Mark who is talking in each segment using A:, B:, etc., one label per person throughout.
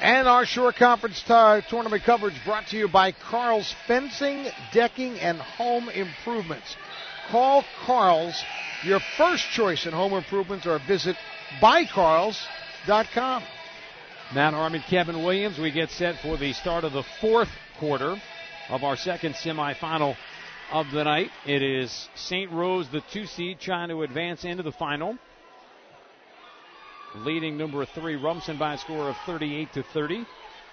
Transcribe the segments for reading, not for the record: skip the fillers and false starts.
A: And our Shore Conference tournament coverage brought to you by Carl's Fencing, Decking, and Home Improvements. Call Carl's, your first choice in home improvements, or visit buycarls.com.
B: Mount Harmon, Kevin Williams. We get set for the start of the fourth quarter of our second semifinal of the night. It is St. Rose, the 2 seed, trying to advance into the final. Leading number 3 Rumson by a score of 38-30.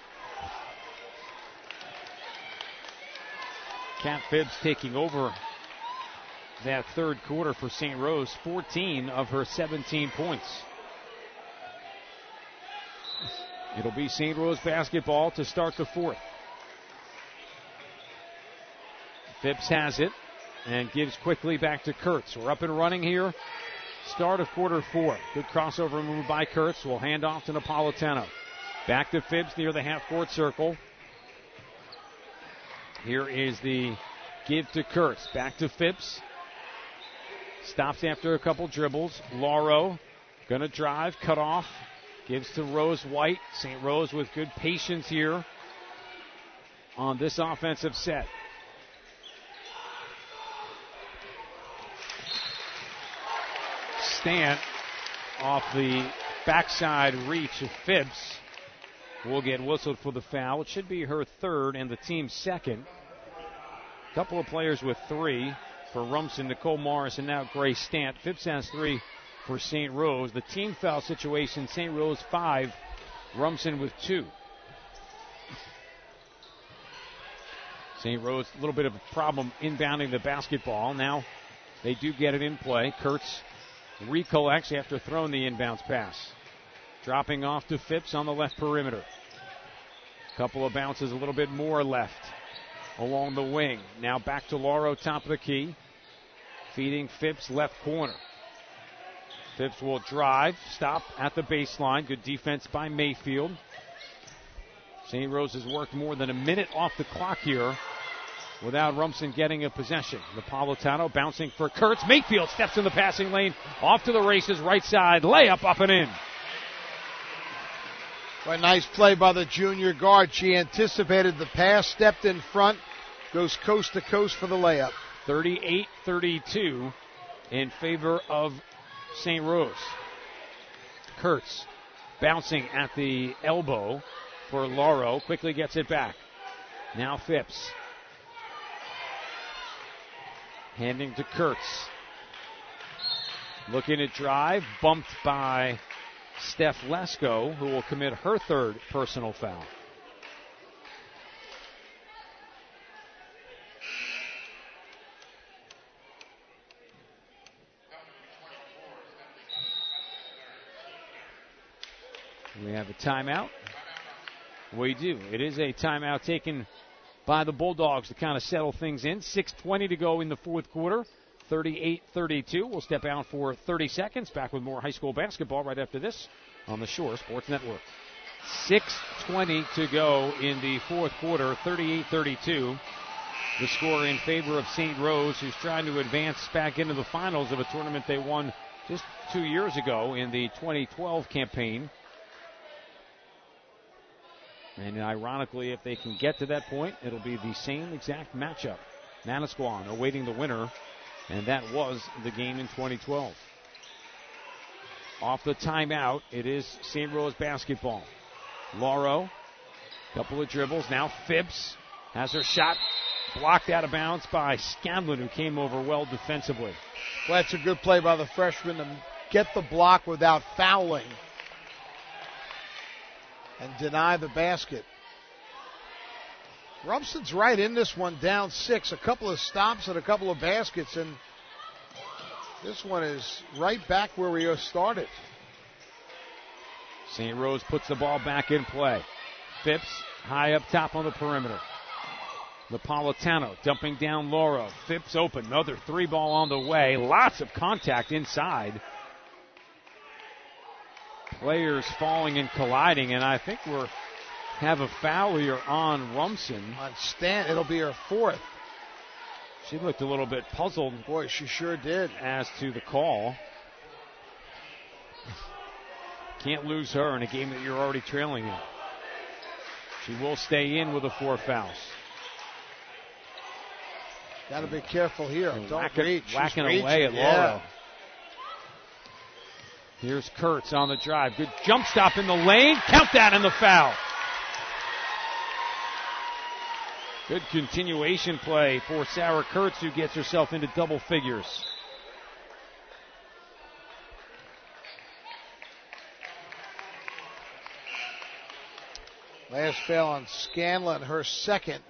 B: Kat Phibbs taking over that third quarter for St. Rose, 14 of her 17 points. It'll be St. Rose basketball to start the fourth. Phibbs has it and gives quickly back to Kurtz. We're up and running here. Start of quarter 4. Good crossover move by Kurtz. Will hand off to Napolitano. Back to Phibbs near the half-court circle. Here is the give to Kurtz. Back to Phibbs. Stops after a couple dribbles. Lauro going to drive, cut off. Gives to Rose White. St. Rose with good patience here on this offensive set. Stant off the backside reach of Phibbs will get whistled for the foul. It should be her third and the team's second. A couple of players with 3 for Rumson, Nicole Morris, and now Grace Stant. Phibbs has 3 for St. Rose. The team foul situation, St. Rose 5, Rumson with 2. St. Rose, a little bit of a problem inbounding the basketball. Now they do get it in play. Kurtz recollects after throwing the inbounds pass. Dropping off to Phibbs on the left perimeter. Couple of bounces, a little bit more left along the wing. Now back to Lauro, top of the key. Feeding Phibbs left corner. Phibbs will drive, stop at the baseline. Good defense by Mayfield. St. Rose has worked more than a minute off the clock here without Rumson getting a possession. Napolitano bouncing for Kurtz. Mayfield steps in the passing lane. Off to the races, right side. Layup up and in.
A: A nice play by the junior guard. She anticipated the pass, stepped in front, goes coast to coast for the layup.
B: 38-32 in favor of St. Rose. Kurtz bouncing at the elbow for Lauro. Quickly gets it back. Now Phibbs. Handing to Kurtz. Looking to drive. Bumped by Steph Lesko, who will commit her third personal foul. We have a timeout. We do. It is a timeout taken by the Bulldogs to kind of settle things in. 6:20 to go in the fourth quarter. 38-32. We'll step out for 30 seconds. Back with more high school basketball right after this on the Shore Sports Network. 6:20 to go in the fourth quarter. 38-32. The score in favor of St. Rose, who's trying to advance back into the finals of a tournament they won just 2 years ago in the 2012 campaign. And ironically, if they can get to that point, it'll be the same exact matchup. Manasquan awaiting the winner, and that was the game in 2012. Off the timeout, it is St. Rose basketball. Lauro, couple of dribbles. Now Phibbs has her shot blocked out of bounds by Scanlon, who came over well defensively.
A: Well, that's a good play by the freshman to get the block without fouling and deny the basket. Rumson's right in this one, down 6. A couple of stops and a couple of baskets, and this one is right back where we started.
B: St. Rose puts the ball back in play. Phibbs high up top on the perimeter. Napolitano dumping down Lauro. Phibbs open. Another 3-ball on the way. Lots of contact inside. Players falling and colliding, and I think we'll have a foul here on Rumson.
A: On Stant, it'll be her 4th.
B: She looked a little bit puzzled.
A: Boy, she sure did.
B: As to the call. Can't lose her in a game that you're already trailing in. She will stay in with the 4 fouls.
A: Got to be careful here. Don't reach.
B: Whacking away at Lauro. Here's Kurtz on the drive. Good jump stop in the lane. Count that in the foul. Good continuation play for Sarah Kurtz, who gets herself into double figures.
A: Last foul on Scanlon, her second.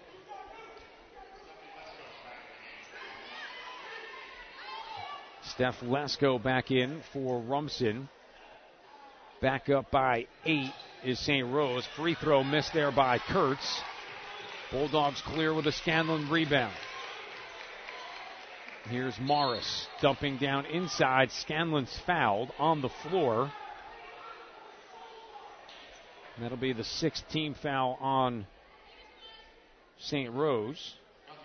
B: Steph Lesko back in for Rumson. Back up by 8 is St. Rose. Free throw missed there by Kurtz. Bulldogs clear with a Scanlon rebound. Here's Morris dumping down inside. Scanlon's fouled on the floor. That'll be the 6th team foul on St. Rose.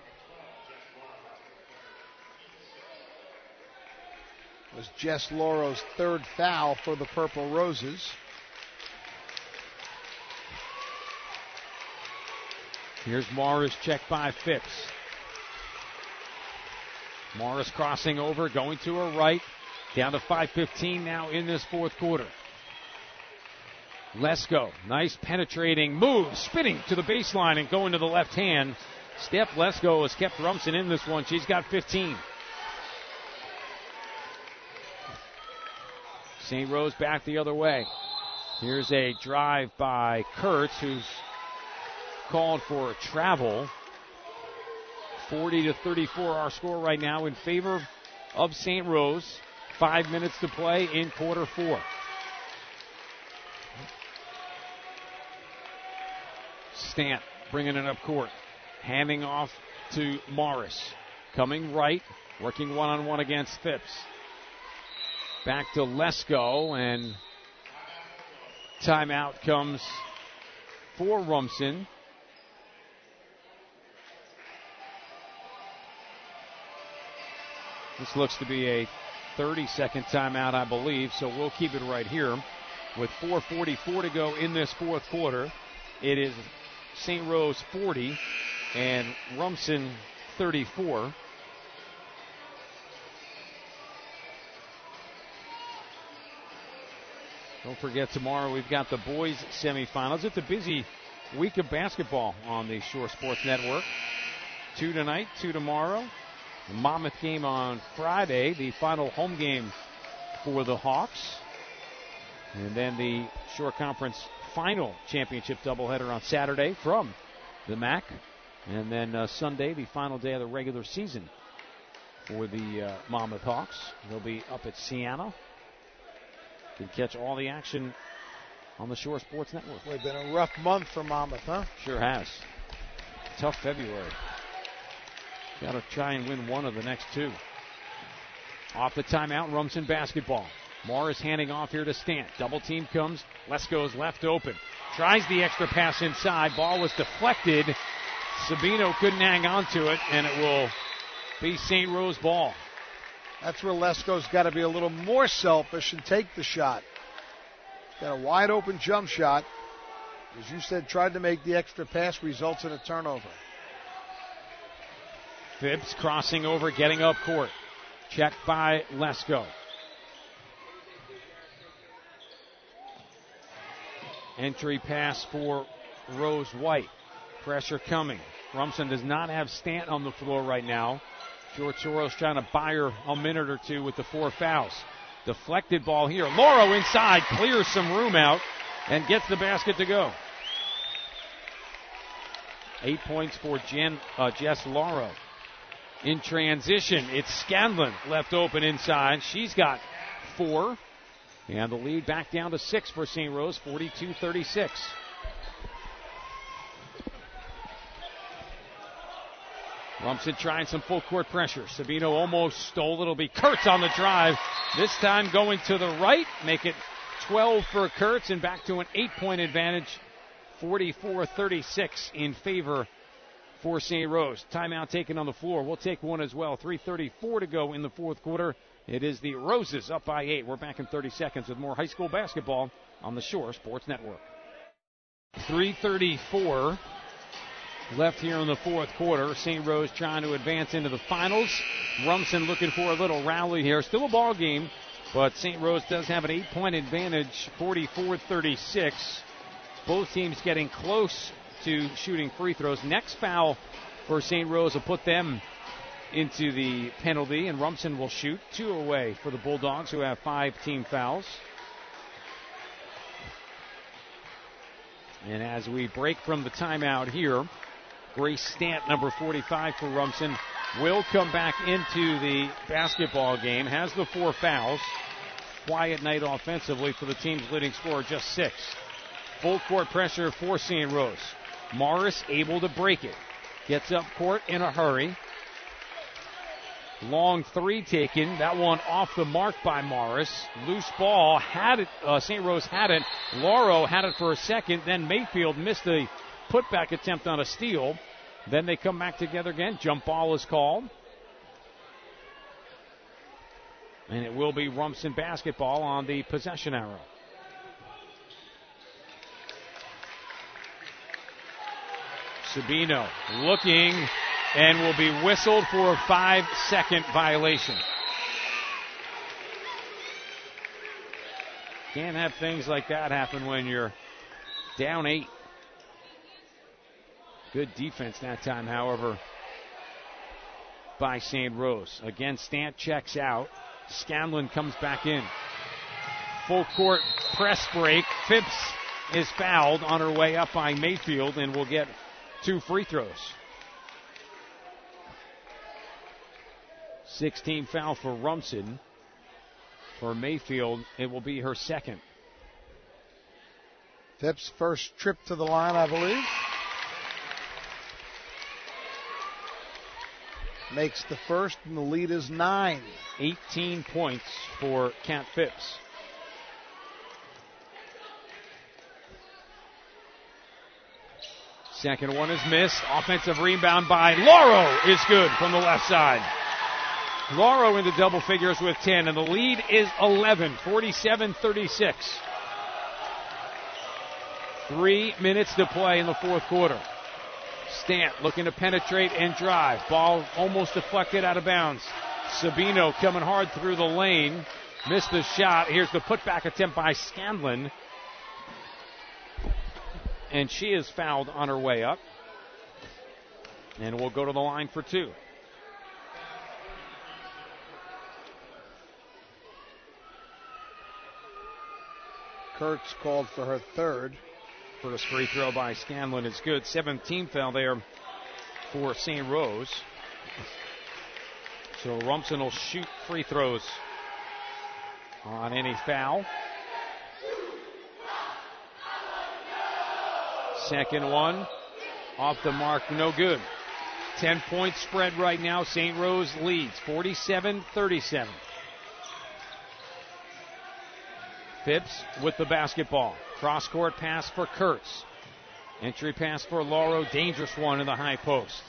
A: It was Jess Lauro's 3rd foul for the Purple Roses.
B: Here's Morris, checked by Phipps. Morris crossing over, going to her right. Down to 5:15 now in this 4th quarter. Lesko, nice penetrating move, spinning to the baseline and going to the left hand. Steph Lesko has kept Rumson in this one. She's got 15. St. Rose back the other way. Here's a drive by Kurtz, who's called for a travel. 40-34 our score right now in favor of St. Rose. 5 minutes to play in quarter 4. Stant bringing it up court. Handing off to Morris. Coming right, working one-on-one against Phipps. Back to Lesko, and timeout comes for Rumson. This looks to be a 30-second timeout, I believe, so we'll keep it right here. With 4:44 to go in this 4th quarter, it is St. Rose 40 and Rumson 34. Don't forget, tomorrow we've got the boys semifinals. It's a busy week of basketball on the Shore Sports Network. 2 tonight, 2 tomorrow. The Monmouth game on Friday, the final home game for the Hawks. And then the Shore Conference final championship doubleheader on Saturday from the MAC. And then Sunday, the final day of the regular season for the Monmouth Hawks. They'll be up at Siena. Can catch all the action on the Shore Sports Network.
A: Well, it's been a rough month for Monmouth, huh?
B: Sure has. Tough February. Got to try and win one of the next 2. Off the timeout, Rumson basketball. Morris handing off here to Stant. Double team comes. Lesko's left open. Tries the extra pass inside. Ball was deflected. Sabino couldn't hang on to it, and it will be St. Rose ball.
A: That's where Lesko's got to be a little more selfish and take the shot. Got a wide open jump shot. As you said, tried to make the extra pass, results in a turnover.
B: Phipps crossing over, getting up court. Checked by Lesko. Entry pass for Rose White. Pressure coming. Rumson does not have Stant on the floor right now. George Soros trying to buy her a minute or 2 with the 4 fouls. Deflected ball here. Lauro inside, clears some room out, and gets the basket to go. 8 points for Jess Lauro. In transition, it's Scanlon left open inside. She's got 4. And the lead back down to 6 for St. Rose, 42-36. Rumson trying some full court pressure. Sabino almost stole. It'll be Kurtz on the drive. This time going to the right. Make it 12 for Kurtz and back to an 8-point advantage. 44-36 in favor for St. Rose. Timeout taken on the floor. We'll take one as well. 3:34 to go in the 4th quarter. It is the Roses up by 8. We're back in 30 seconds with more high school basketball on the Shore Sports Network. 3:34 left here in the fourth quarter. St. Rose trying to advance into the finals. Rumson looking for a little rally here. Still a ball game, but St. Rose does have an 8-point advantage, 44-36. Both teams getting close to shooting free throws. Next foul for St. Rose will put them into the penalty, and Rumson will shoot 2 away for the Bulldogs, who have 5 team fouls. And as we break from the timeout here, Grace Stant, number 45 for Rumson, will come back into the basketball game. Has the 4 fouls. Quiet night offensively for the team's leading scorer, just 6. Full court pressure for St. Rose. Morris able to break it. Gets up court in a hurry. Long 3 taken. That one off the mark by Morris. Loose ball. Had it. St. Rose had it. Lauro had it for a second. Then Mayfield missed the putback attempt on a steal. Then they come back together again. Jump ball is called. And it will be Rumson basketball on the possession arrow. Sabino looking and will be whistled for a 5-second violation. Can't have things like that happen when you're down 8. Good defense that time, however, by St. Rose. Again, Stant checks out. Scanlon comes back in. Full court press break. Phipps is fouled on her way up by Mayfield and will get 2 free throws. 16 foul for Rumson. For Mayfield, it will be her second.
A: Phipps' first trip to the line, I believe. Makes the first, and the lead is 9.
B: 18 points for Cat Phipps. Second one is missed. Offensive rebound by Lauro is good from the left side. Lauro in the double figures with 10, and the lead is 11, 47-36. 3 minutes to play in the fourth quarter. Stant looking to penetrate and drive. Ball almost deflected out of bounds. Sabino coming hard through the lane. Missed the shot. Here's the putback attempt by Scanlon. And she is fouled on her way up. And will go to the line for 2.
A: Kurtz called for her 3rd.
B: First free throw by Scanlon is good. 17 foul there for St. Rose. So Rumson will shoot free throws on any foul. Second one off the mark, no good. 10-point spread right now. St. Rose leads 47-37. Phipps with the basketball. Cross-court pass for Kurtz. Entry pass for Lauro. Dangerous one in the high post.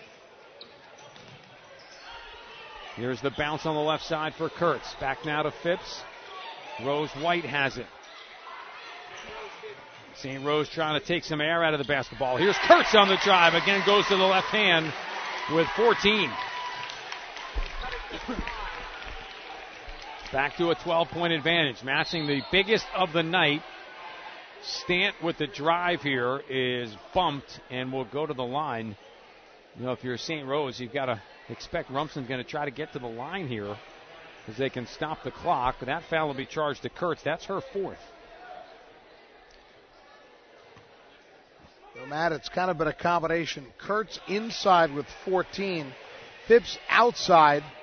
B: Here's the bounce on the left side for Kurtz. Back now to Phipps. Rose White has it. St. Rose trying to take some air out of the basketball. Here's Kurtz on the drive. Again goes to the left hand with 14. Back to a 12-point advantage, matching the biggest of the night. Stant with the drive here is bumped and will go to the line. You know, if you're St. Rose, you've got to expect Rumson's going to try to get to the line here because they can stop the clock. But that foul will be charged to Kurtz. That's her 4th.
A: So, Matt, it's kind of been a combination. Kurtz inside with 14. Phipps outside